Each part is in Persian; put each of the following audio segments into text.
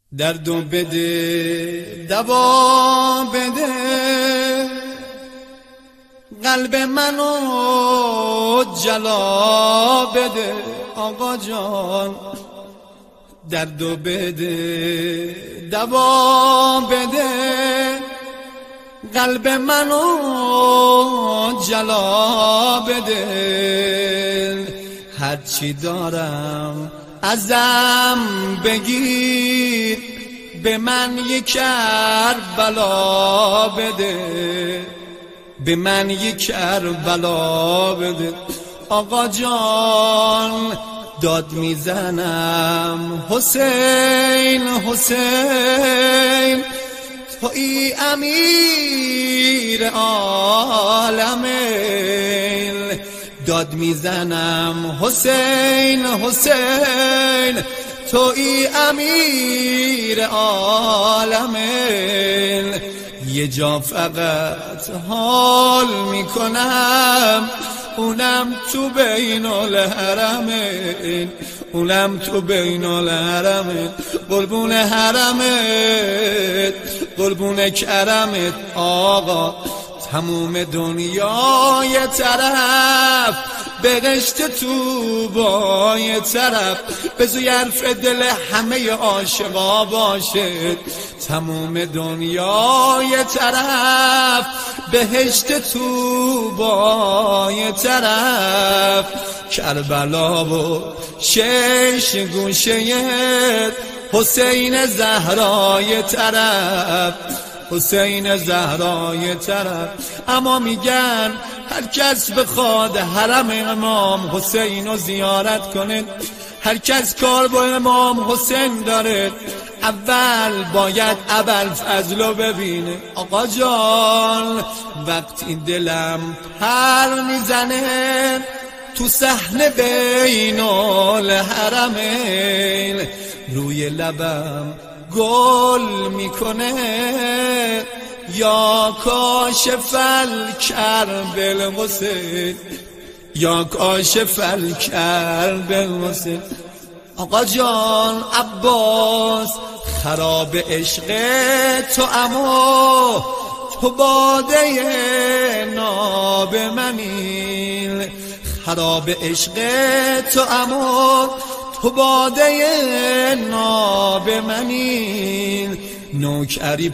دردو بده دوا بده قلب منو جلا بده آقا جان. دردو بده دوا بده قلب منو جلا بده. هرچی دارم ازم بگیر به من یک کربلا بده، به من یک کربلا بده آقا جان. داد میزنم حسین حسین تویی امیر عالمین. داد میزنم حسین حسین تویی امیر عالمین. یه جا فقط حال میکنم اونم تو بین الحرمین، اونم تو بین الحرمین. قربون حرمت قربون کرمت آقا. تموم دنیا یه طرف بهشت تو با یه طرف، بزوی حرف دل همه عاشقا باشه. تموم دنیا یه طرف بهشت تو با یه طرف، کربلا و شش گوشه حسین زهرا یه طرف، حسین زهرا یه طرف. اما میگن هر کس بخواد حرم امام حسین رو زیارت کنه، هر کس کار با امام حسین داره اول باید ابوالفضل رو ببینه. آقا جان وقتی دلم پر میزنه تو صحن بین الحرمین، روی لبم گل میکنه یا کاشف الکرب الحسین، یا کاشف الکرب الحسین. آقا جان عباس خراب عشق تو، اما تو باده ناب منی. خراب عشق تو اما تو باده ناب منی. نوکری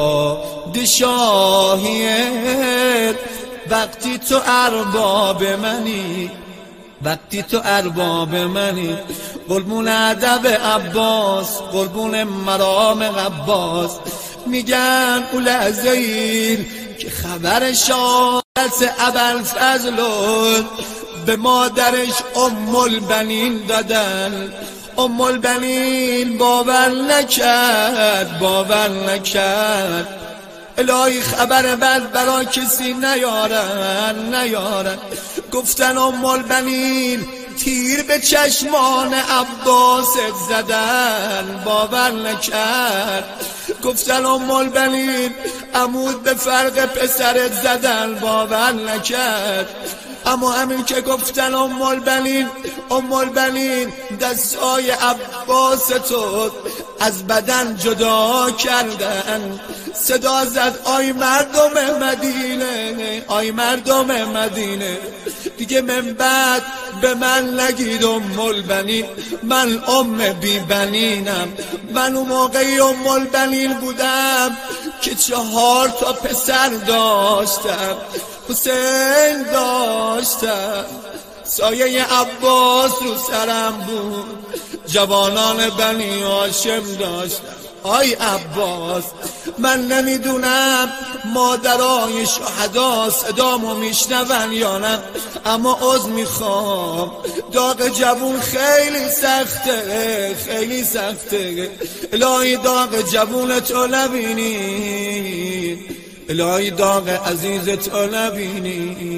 پادشاهیت وقتی تو ارباب منی، وقتی تو ارباب منی. قربون ادب عباس قربون مرام عباس. میگن اول عزیز که خبر شهادت ابوالفضل به مادرش ام البنین دادن. ام البنین باور نکرد، باور نکرد. الهی خبر بد برا کسی نیارن، نیارن. گفتن ام البنین تیر به چشمان عباست زدن، باور نکرد. گفتن ام البنین عمود به فرق پسرت زدن، باور نکرد. اما همین که گفتن ام البنین دستای عباس تو از بدن جدا کردن. صدا زد آی مردم مدینه، آی مردم مدینه، دیگه من بعد به من نگید ام البنین، من ام بی بنینم. من اون موقعی ام البنین بودم که 4 تا پسر داشتم، حسین داشتم. سایه عباس رو سرم بود، جوانان بنی هاشم داشتم. آی عباس من نمیدونم مادرای شهدا صدامو میشنون یا نه، اما عذر میخوام. داغ جوون خیلی سخته، خیلی سخته. الهی داغ جوون تو نبینی، الهی داغ عزیز تو نبینی.